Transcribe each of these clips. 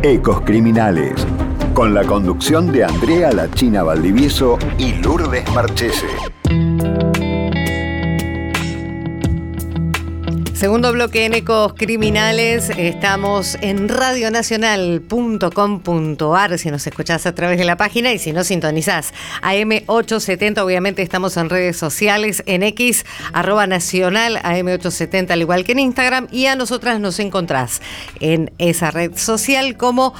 Ecos Criminales, con la conducción de Andrea La China Valdivieso y Lourdes Marchese. Segundo bloque en Ecos Criminales, estamos en radionacional.com.ar, si nos escuchás a través de la página y si no sintonizás AM870, obviamente estamos en redes sociales, en X, @nacional, AM870, al igual que en Instagram, y a nosotras nos encontrás en esa red social como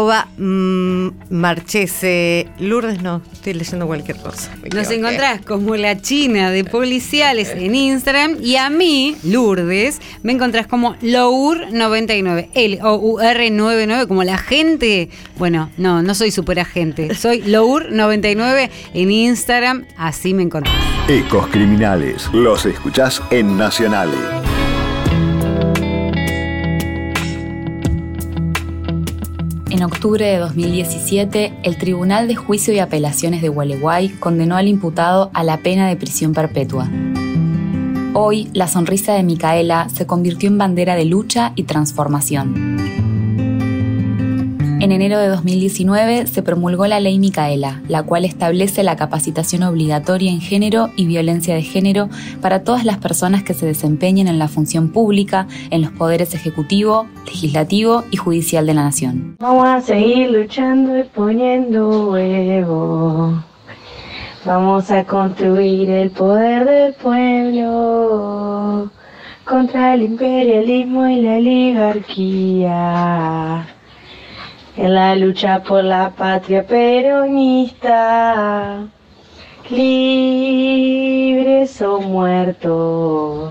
@Marchese. Lourdes, no, estoy leyendo cualquier cosa. Nos encontrás como La China de Policiales en Instagram, y a mí, Lourdes, me encontrás como Lour99, Lour99, como la gente. Bueno, no soy superagente, soy Lour99 en Instagram, así me encontrás. Ecos Criminales, los escuchás en Nacional. En octubre de 2017, el Tribunal de Juicio y Apelaciones de Gualeguay condenó al imputado a la pena de prisión perpetua. Hoy, la sonrisa de Micaela se convirtió en bandera de lucha y transformación. En enero de 2019 se promulgó la Ley Micaela, la cual establece la capacitación obligatoria en género y violencia de género para todas las personas que se desempeñen en la función pública, en los poderes ejecutivo, legislativo y judicial de la nación. Vamos a seguir luchando y poniendo huevo. Vamos a construir el poder del pueblo contra el imperialismo y la oligarquía. En la lucha por la patria peronista, libres o muertos,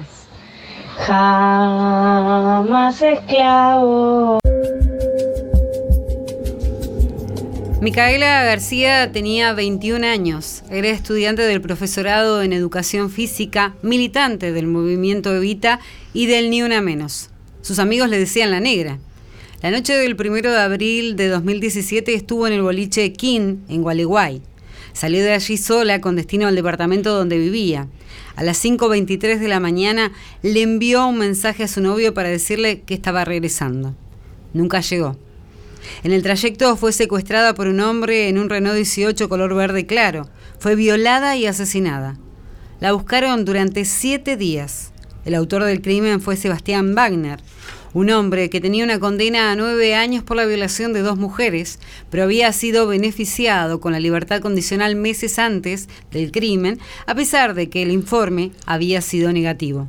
jamás esclavos. Micaela García tenía 21 años, era estudiante del profesorado en Educación Física, militante del movimiento Evita y del Ni Una Menos. Sus amigos le decían la negra. La noche del 1 de abril de 2017 estuvo en el boliche King, en Gualeguay. Salió de allí sola con destino al departamento donde vivía. A las 5:23 de la mañana le envió un mensaje a su novio para decirle que estaba regresando. Nunca llegó. En el trayecto fue secuestrada por un hombre en un Renault 18 color verde claro. Fue violada y asesinada. La buscaron durante 7 días. El autor del crimen fue Sebastián Wagner, un hombre que tenía una condena a 9 años por la violación de 2 mujeres, pero había sido beneficiado con la libertad condicional meses antes del crimen, a pesar de que el informe había sido negativo.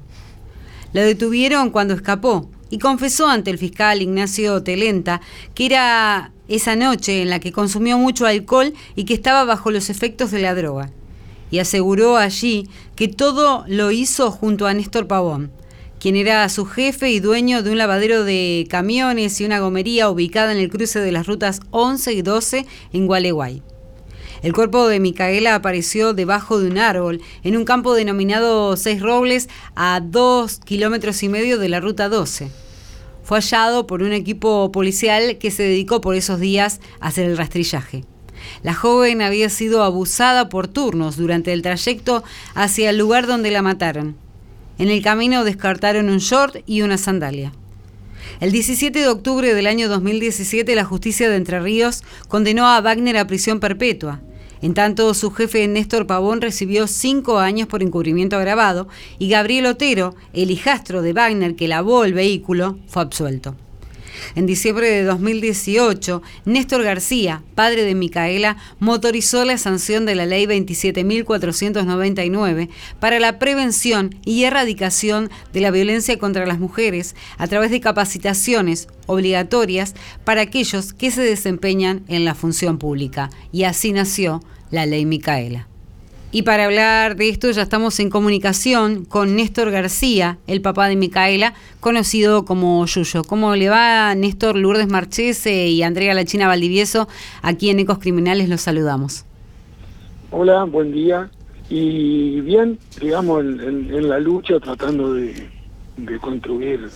La detuvieron cuando escapó y confesó ante el fiscal Ignacio Telenta que era esa noche en la que consumió mucho alcohol y que estaba bajo los efectos de la droga. Y aseguró allí que todo lo hizo junto a Néstor Pavón, quien era su jefe y dueño de un lavadero de camiones y una gomería ubicada en el cruce de las rutas 11 y 12 en Gualeguay. El cuerpo de Micaela apareció debajo de un árbol en un campo denominado Seis Robles, a 2,5 kilómetros de la ruta 12. Fue hallado por un equipo policial que se dedicó por esos días a hacer el rastrillaje. La joven había sido abusada por turnos durante el trayecto hacia el lugar donde la mataron. En el camino descartaron un short y una sandalia. El 17 de octubre del año 2017, la justicia de Entre Ríos condenó a Wagner a prisión perpetua. En tanto, su jefe Néstor Pavón recibió 5 años por encubrimiento agravado y Gabriel Otero, el hijastro de Wagner que lavó el vehículo, fue absuelto. En diciembre de 2018, Néstor García, padre de Micaela, motorizó la sanción de la Ley 27.499 para la prevención y erradicación de la violencia contra las mujeres a través de capacitaciones obligatorias para aquellos que se desempeñan en la función pública. Y así nació la Ley Micaela. Y para hablar de esto ya estamos en comunicación con Néstor García, el papá de Micaela, conocido como Yuyo. ¿Cómo le va, Néstor? Lourdes Marchese y Andrea La China Valdivieso, aquí en Ecos Criminales los saludamos. Hola, buen día. Y bien, digamos, en la lucha tratando de construir,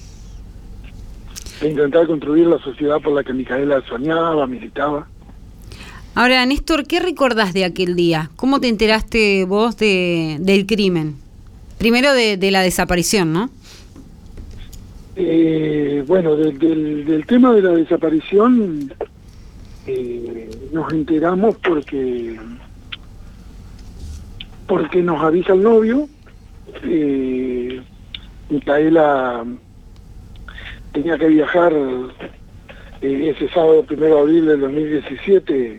de intentar construir la sociedad por la que Micaela soñaba, militaba. Ahora, Néstor, ¿qué recordás de aquel día? ¿Cómo te enteraste vos del crimen? Primero de la desaparición, ¿no? Bueno, del tema de la desaparición nos enteramos porque nos avisa el novio. Micaela tenía que viajar ese sábado 1 de abril del 2017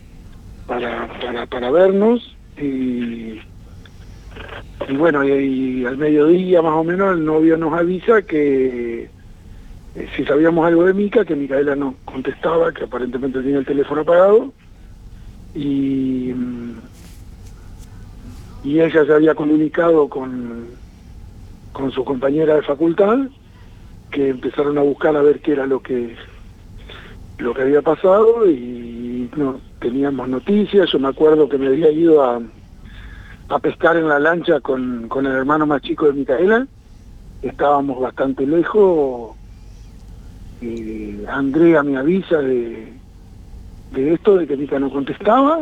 para vernos, y bueno, y al mediodía más o menos el novio nos avisa que si sabíamos algo de Mica, que Micaela no contestaba, que aparentemente tenía el teléfono apagado, y ella se había comunicado con su compañera de facultad, que empezaron a buscar a ver qué era lo que había pasado, y no teníamos noticias. Yo me acuerdo que me había ido a pescar en la lancha con el hermano más chico de Micaela. Estábamos bastante lejos. Andrea me avisa de esto, de que Mica no contestaba.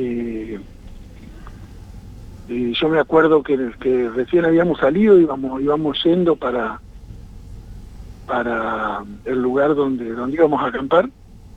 Yo me acuerdo que recién habíamos salido, íbamos yendo para el lugar donde íbamos a acampar,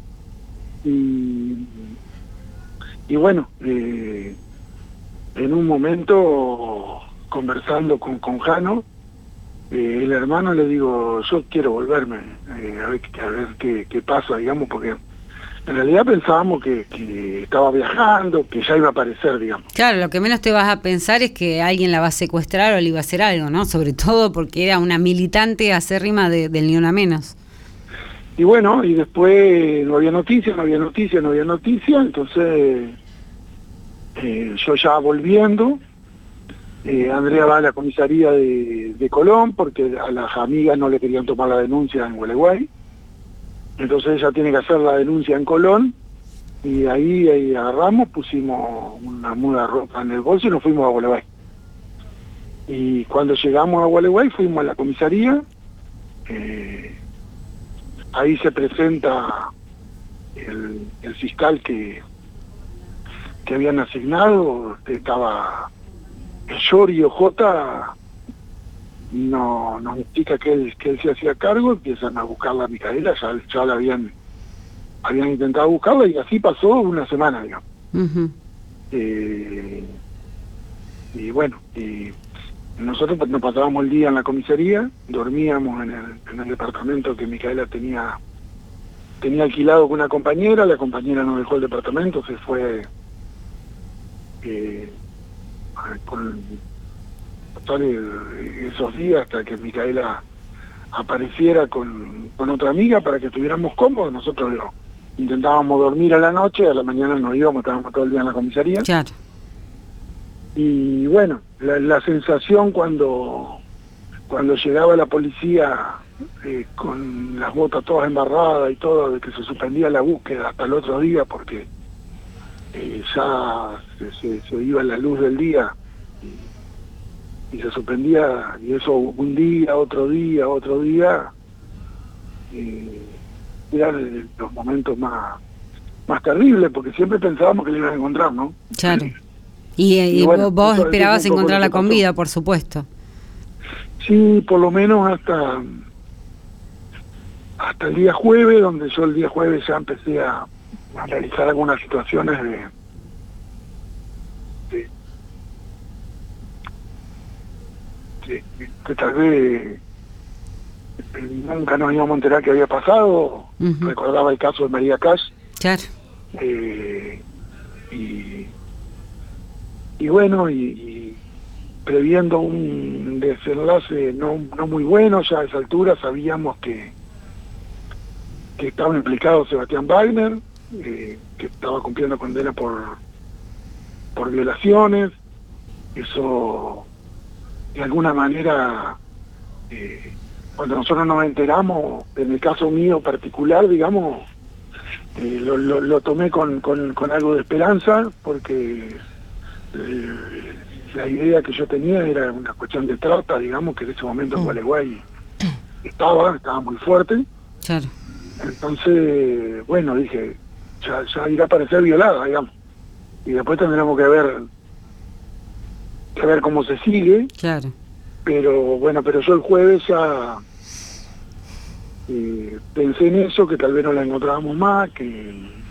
y bueno, en un momento, conversando con Jano, el hermano, le digo, yo quiero volverme, a ver qué pasa, digamos, porque en realidad pensábamos que estaba viajando, que ya iba a aparecer, digamos. Claro, lo que menos te vas a pensar es que alguien la va a secuestrar o le iba a hacer algo, ¿no? Sobre todo porque era una militante acérrima del Ni Una Menos. Y bueno, y después no había noticia, entonces yo ya volviendo, Andrea va a la comisaría de Colón, porque a las amigas no le querían tomar la denuncia en Gualeguay. Entonces ella tiene que hacer la denuncia en Colón, y ahí agarramos, pusimos una muda de ropa en el bolso y nos fuimos a Gualeguay. Y cuando llegamos a Gualeguay fuimos a la comisaría, ahí se presenta el fiscal que habían asignado, estaba Yorio J, nos indica que él se hacía cargo, empiezan a buscarla a Micaela, ya la habían intentado buscarla, y así pasó una semana, digamos. Uh-huh. Y bueno, y nosotros nos pasábamos el día en la comisaría, dormíamos en el departamento que Micaela tenía alquilado con una compañera. La compañera nos dejó el departamento, se fue con esos días hasta que Micaela apareciera con otra amiga para que estuviéramos cómodos. Nosotros intentábamos dormir a la noche, a la mañana nos íbamos, estábamos todo el día en la comisaría. Claro. Y bueno, la sensación cuando llegaba la policía con las botas todas embarradas y todo, de que se suspendía la búsqueda hasta el otro día porque ya se iba la luz del día, y se suspendía, y eso un día, otro día, eran los momentos más terribles, porque siempre pensábamos que le iban a encontrar, ¿no? Claro. Y bueno, vos esperabas encontrarla con vida, por supuesto. Sí, por lo menos hasta el día jueves, donde yo el día jueves ya empecé a realizar algunas situaciones que tal vez nunca nos íbamos a enterar que había pasado. Uh-huh. Recordaba el caso de María Cash. Claro. Y bueno, y previendo un desenlace no muy bueno, ya a esa altura sabíamos que estaba implicado Sebastián Wagner, que estaba cumpliendo condena por violaciones. Eso, de alguna manera, cuando nosotros nos enteramos, en el caso mío particular, digamos, lo tomé con algo de esperanza, porque la idea que yo tenía era una cuestión de trata, digamos, que en ese momento en Gualeguay estaba muy fuerte. Claro. Entonces, bueno, dije, ya irá a parecer violada, digamos, y después tendremos que ver cómo se sigue. Claro. Pero bueno, pero yo el jueves pensé en eso, que tal vez no la encontrábamos más, que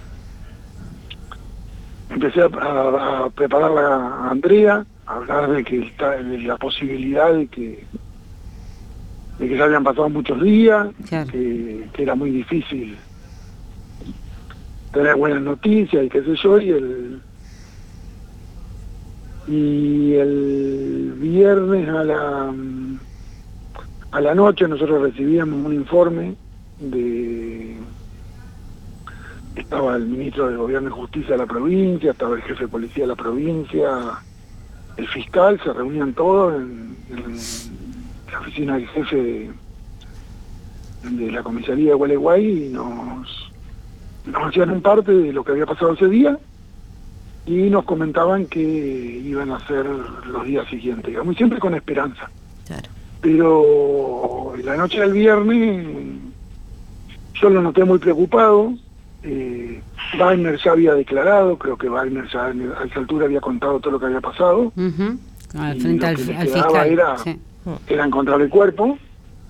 empecé a prepararla a Andrea, a hablar de la posibilidad de que ya habían pasado muchos días, Claro. que era muy difícil tener buenas noticias y qué sé yo, y el viernes a la noche nosotros recibíamos un informe estaba el ministro de Gobierno y Justicia de la provincia, estaba el jefe de policía de la provincia, el fiscal, se reunían todos en la oficina del jefe de la comisaría de Gualeguay y nos hacían un parte de lo que había pasado ese día y nos comentaban que iban a ser los días siguientes, digamos, y siempre con esperanza. Claro. Pero la noche del viernes yo lo noté muy preocupado. Wagner ya había declarado, creo que Wagner ya a esa altura había contado todo lo que había pasado. Uh-huh. Y Frente lo al que les fiscal. quedaba Sí. era encontrar el cuerpo.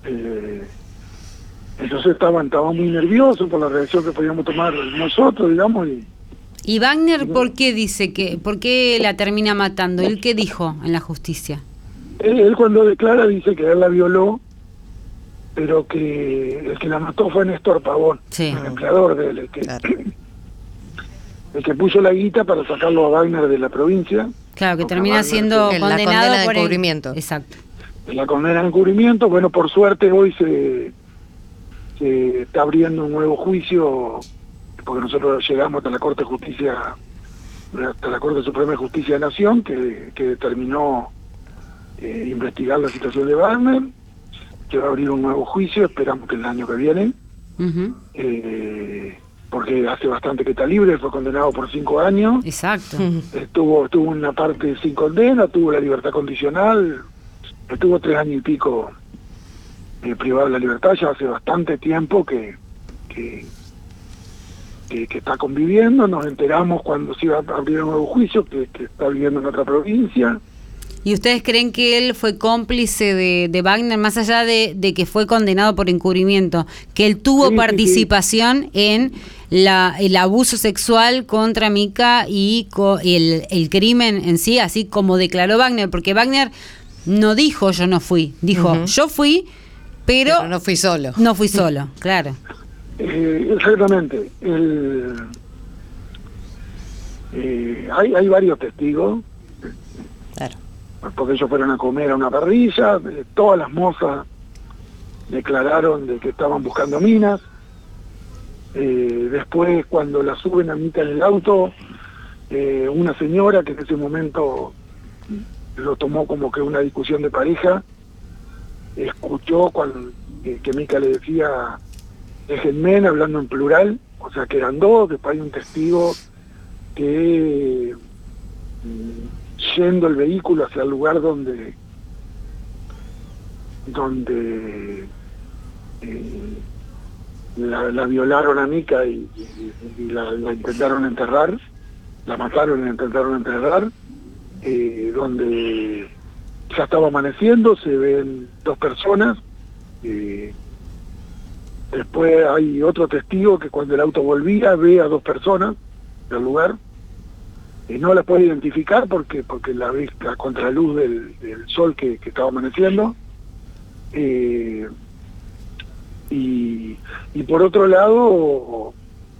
Entonces estaban muy nerviosos por la reacción que podíamos tomar nosotros, digamos. ¿Y Wagner por qué dice por qué la termina matando? ¿Él qué dijo en la justicia? Él cuando declara dice que él la violó, pero que el que la mató fue Néstor Pavón, Sí. el empleador de él, Claro. el que puso la guita para sacarlo a Wagner de la provincia. Claro, que Porque termina Wagner siendo La condenado condena de por encubrimiento. Exacto. la condena de encubrimiento. Bueno, por suerte hoy se está abriendo un nuevo juicio, porque nosotros llegamos hasta la Corte de Justicia, hasta la Corte Suprema de Justicia de Nación, que determinó investigar la situación de Wagner, que va a abrir un nuevo juicio, esperamos que el año que viene, Uh-huh. porque hace bastante que está libre, fue condenado por 5 años, Exacto. estuvo una parte sin condena, tuvo la libertad condicional, estuvo 3 años y pico privado de la libertad, ya hace bastante tiempo que está conviviendo. Nos enteramos cuando se iba a abrir un nuevo juicio, que está viviendo en otra provincia. ¿Y ustedes creen que él fue cómplice de Wagner, más allá de que fue condenado por encubrimiento, que él tuvo Sí, participación en el abuso sexual contra Mica y el crimen en sí, así como declaró Wagner? Porque Wagner no dijo yo no fui, dijo Ujú. yo fui, pero no fui solo. no fui solo, claro. Exactamente. Hay varios testigos, Claro. porque ellos fueron a comer a una parrilla, todas las mozas declararon de que estaban buscando minas. Después, cuando la suben a Mica en el auto, una señora que en ese momento lo tomó como que una discusión de pareja, escuchó que Mica le decía déjenme, hablando en plural, o sea que eran dos. Después hay un testigo que yendo el vehículo hacia el lugar donde la violaron a Mica y la intentaron enterrar, la mataron y la intentaron enterrar, donde ya estaba amaneciendo, se ven 2 personas. Después hay otro testigo que cuando el auto volvía ve a 2 personas del lugar, no la puede identificar porque la ve a contraluz del sol que estaba amaneciendo. Y por otro lado,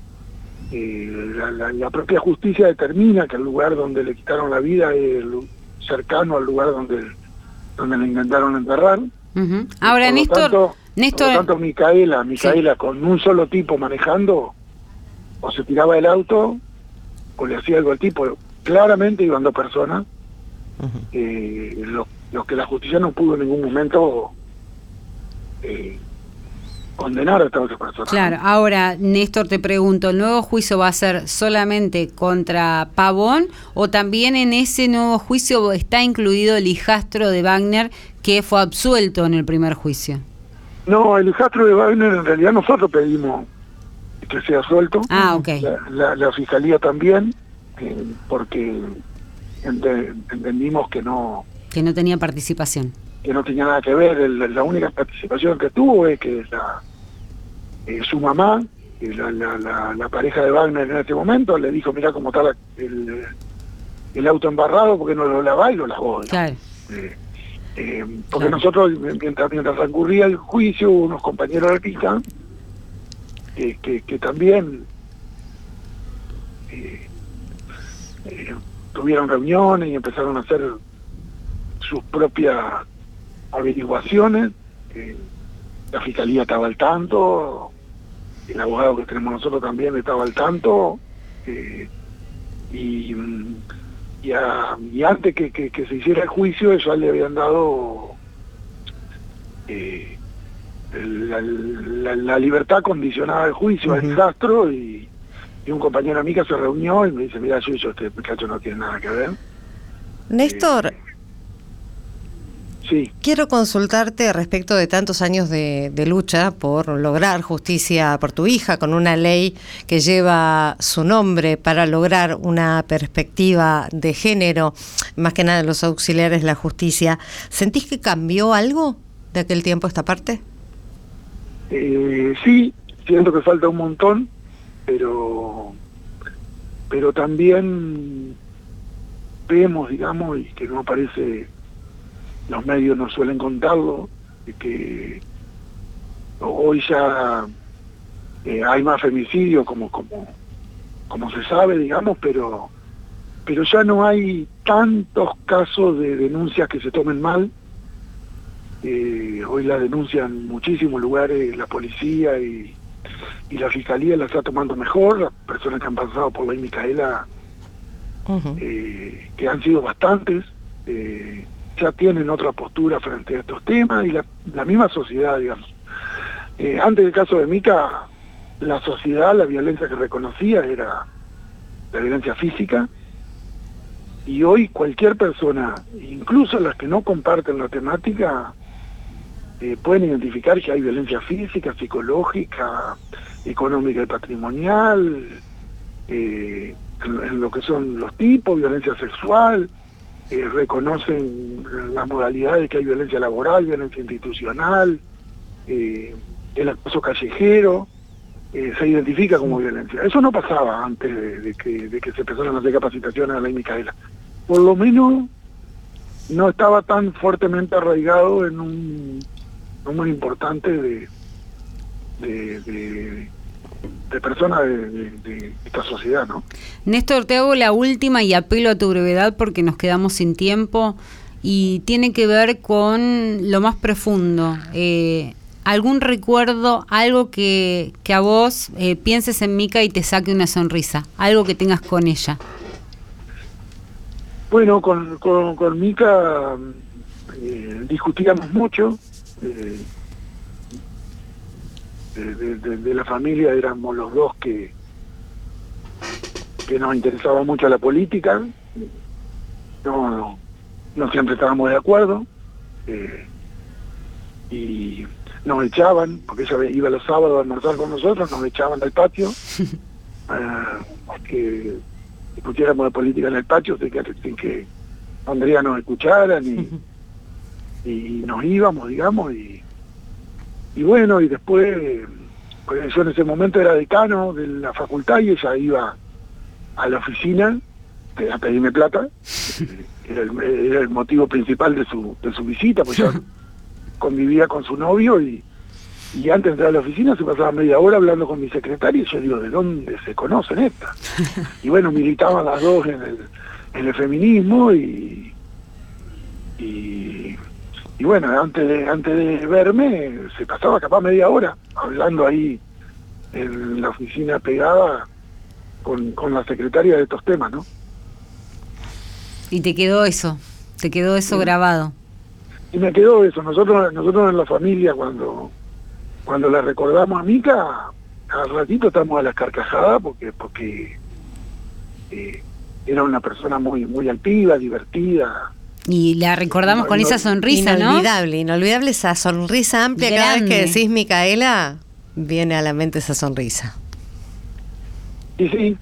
la propia justicia determina que el lugar donde le quitaron la vida es cercano al lugar donde la intentaron enterrar. Uh-huh. Ahora, Por lo Néstor, por lo tanto, Micaela Sí. con un solo tipo manejando, o se tiraba del auto, o le hacía algo al tipo. Claramente iban 2 personas, los que la justicia no pudo en ningún momento condenar a estas otras personas. claro. Ahora, Néstor, te pregunto, ¿el nuevo juicio va a ser solamente contra Pavón o también en ese nuevo juicio está incluido el hijastro de Wagner que fue absuelto en el primer juicio? No, el hijastro de Wagner en realidad nosotros pedimos que sea suelto. Ah, ok. La fiscalía también, porque entendimos que no tenía participación. tenía nada que ver. La única participación que tuvo es que su mamá, la pareja de Wagner en ese momento, le dijo, mirá cómo está el auto embarrado, porque no lo lavá, y lo lavó, ¿no? Claro. Porque nosotros, mientras transcurría el juicio, hubo unos compañeros de pista que también tuvieron reuniones y empezaron a hacer sus propias averiguaciones. La fiscalía estaba al tanto, el abogado que tenemos nosotros también estaba al tanto, y antes que se hiciera el juicio, ellos le habían dado la libertad condicionada al juicio, al Castro, y un compañero amigo se reunió y me dice, mira, yo este muchacho no tiene nada que ver. Néstor, sí. Quiero consultarte respecto de tantos años de lucha por lograr justicia por tu hija, con una ley que lleva su nombre para lograr una perspectiva de género, más que nada los auxiliares de la justicia. ¿Sentís que cambió algo de aquel tiempo a esta parte? Sí, siento que falta un montón, pero también vemos, digamos, y que no aparece, los medios no suelen contarlo, que hoy ya hay más femicidios como se sabe, digamos, pero ya no hay tantos casos de denuncias que se tomen mal. Hoy la denuncian en muchísimos lugares, la policía y la fiscalía la está tomando mejor. Las personas que han pasado por Ley Micaela, que han sido bastantes, ya tienen otra postura frente a estos temas, y la misma sociedad, digamos. Antes del caso de Mica, la sociedad, la violencia que reconocía era la violencia física, y hoy cualquier persona, incluso las que no comparten la temática, pueden identificar que hay violencia física, psicológica, económica y patrimonial, en lo que son los tipos, violencia sexual, reconocen las modalidades, que hay violencia laboral, violencia institucional, el acoso callejero, se identifica como violencia. Eso no pasaba antes de que se empezaron a hacer capacitaciones a la Ley Micaela. Por lo menos no estaba tan fuertemente arraigado en un número importante de personas de esta sociedad, ¿no? Néstor, te hago la última y apelo a tu brevedad porque nos quedamos sin tiempo, y tiene que ver con lo más profundo. ¿Algún recuerdo, algo que a vos pienses en Mica y te saque una sonrisa? Algo que tengas con ella. Bueno, con Mica discutíamos mucho. De la familia éramos los dos que nos interesaba mucho la política. No siempre estábamos de acuerdo, y nos echaban, porque ella iba los sábados a almorzar con nosotros, nos echaban del patio, que discutiéramos de política en el patio sin que Andrea nos escuchara, y nos íbamos, digamos, y bueno, y después, pues yo en ese momento era decano de la facultad, y ella iba a la oficina a pedirme plata. Era el motivo principal de su visita, pues yo convivía con su novio, y antes de entrar a la oficina se pasaba media hora hablando con mi secretaria, y yo digo, ¿de dónde se conocen estas? Y bueno, militaban las dos en el feminismo, y bueno, antes de verme, se pasaba capaz media hora hablando ahí en la oficina pegada con la secretaria de estos temas, ¿no? Y te quedó eso grabado. Y me quedó eso. Nosotros en la familia, cuando la recordamos a Mica, al ratito estamos a las carcajadas, porque era una persona muy, muy altiva, divertida. Y la recordamos con esa sonrisa, ¿no? Inolvidable esa sonrisa amplia. Grande. Cada vez que decís Micaela, viene a la mente esa sonrisa. Y sí,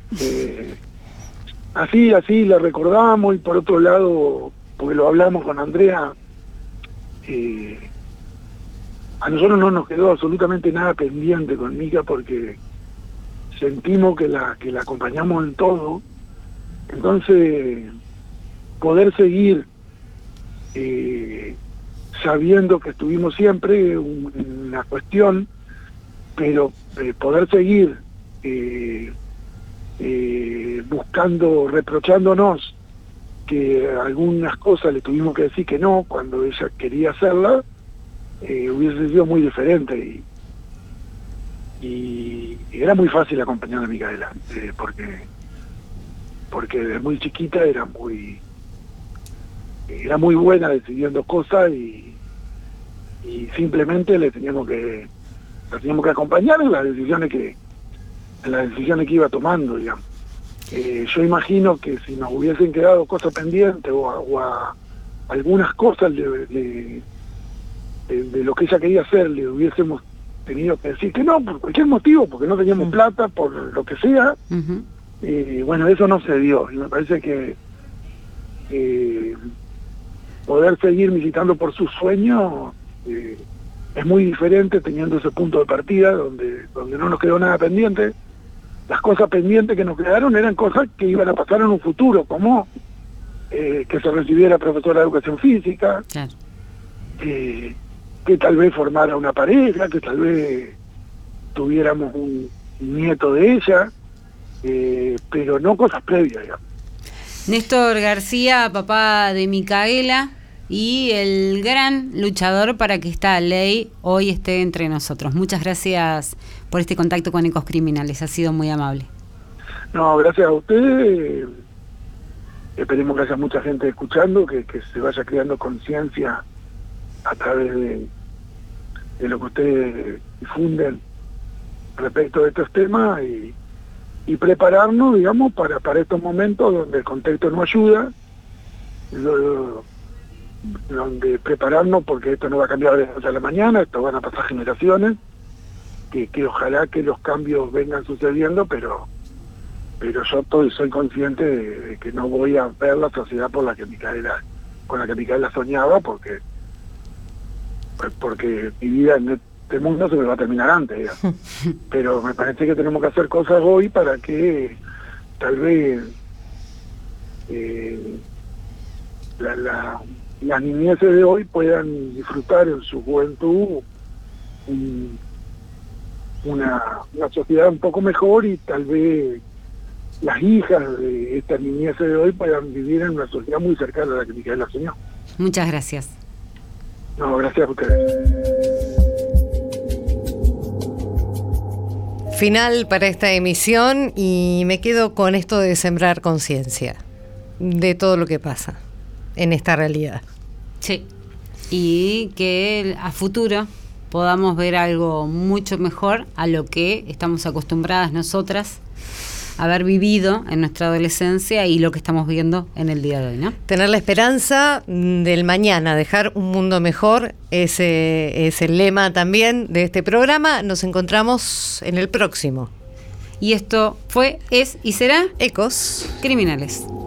así la recordamos. Y por otro lado, porque lo hablamos con Andrea, a nosotros no nos quedó absolutamente nada pendiente con Mica porque sentimos que la acompañamos en todo. Entonces, poder seguir sabiendo que estuvimos siempre en una cuestión, pero poder seguir buscando, reprochándonos que algunas cosas le tuvimos que decir que no cuando ella quería hacerla, hubiese sido muy diferente y era muy fácil acompañar a Micaela, porque desde muy chiquita era muy buena decidiendo cosas y simplemente la teníamos que acompañar en las decisiones que iba tomando, digamos. Yo imagino que si nos hubiesen quedado cosas pendientes o a algunas cosas de lo que ella quería hacer le hubiésemos tenido que decir que no, por cualquier motivo, porque no teníamos plata, por lo que sea. Bueno, eso no se dio, y me parece que poder seguir militando por sus sueños es muy diferente teniendo ese punto de partida donde no nos quedó nada pendiente. Las cosas pendientes que nos quedaron eran cosas que iban a pasar en un futuro, como que se recibiera profesora de educación física, claro, que tal vez formara una pareja, que tal vez tuviéramos un nieto de ella, pero no cosas previas, digamos. Néstor García, papá de Micaela y el gran luchador para que esta ley hoy esté entre nosotros. Muchas gracias por este contacto con Ecos Criminales, ha sido muy amable. No, gracias a usted. Esperemos que haya mucha gente escuchando, que se vaya creando conciencia a través de lo que ustedes difunden respecto de estos temas y prepararnos, digamos, para estos momentos donde el contexto no ayuda, donde prepararnos porque esto no va a cambiar de la noche a la mañana, esto van a pasar generaciones, que ojalá que los cambios vengan sucediendo, pero yo soy consciente de que no voy a ver la sociedad con la que Micaela soñaba, porque mi vida en este mundo se me va a terminar antes, digamos. Pero me parece que tenemos que hacer cosas hoy para que tal vez las niñeces de hoy puedan disfrutar en su juventud una sociedad un poco mejor, y tal vez las hijas de estas niñeces de hoy puedan vivir en una sociedad muy cercana a la que Micaela soñó. Muchas gracias. No, gracias a ustedes. Final para esta emisión, y me quedo con esto de sembrar conciencia de todo lo que pasa en esta realidad. Sí, y que a futuro podamos ver algo mucho mejor a lo que estamos acostumbradas nosotras a haber vivido en nuestra adolescencia y lo que estamos viendo en el día de hoy, ¿no? Tener la esperanza del mañana, dejar un mundo mejor, ese es el lema también de este programa. Nos encontramos en el próximo. Y esto fue, es y será Ecos Criminales.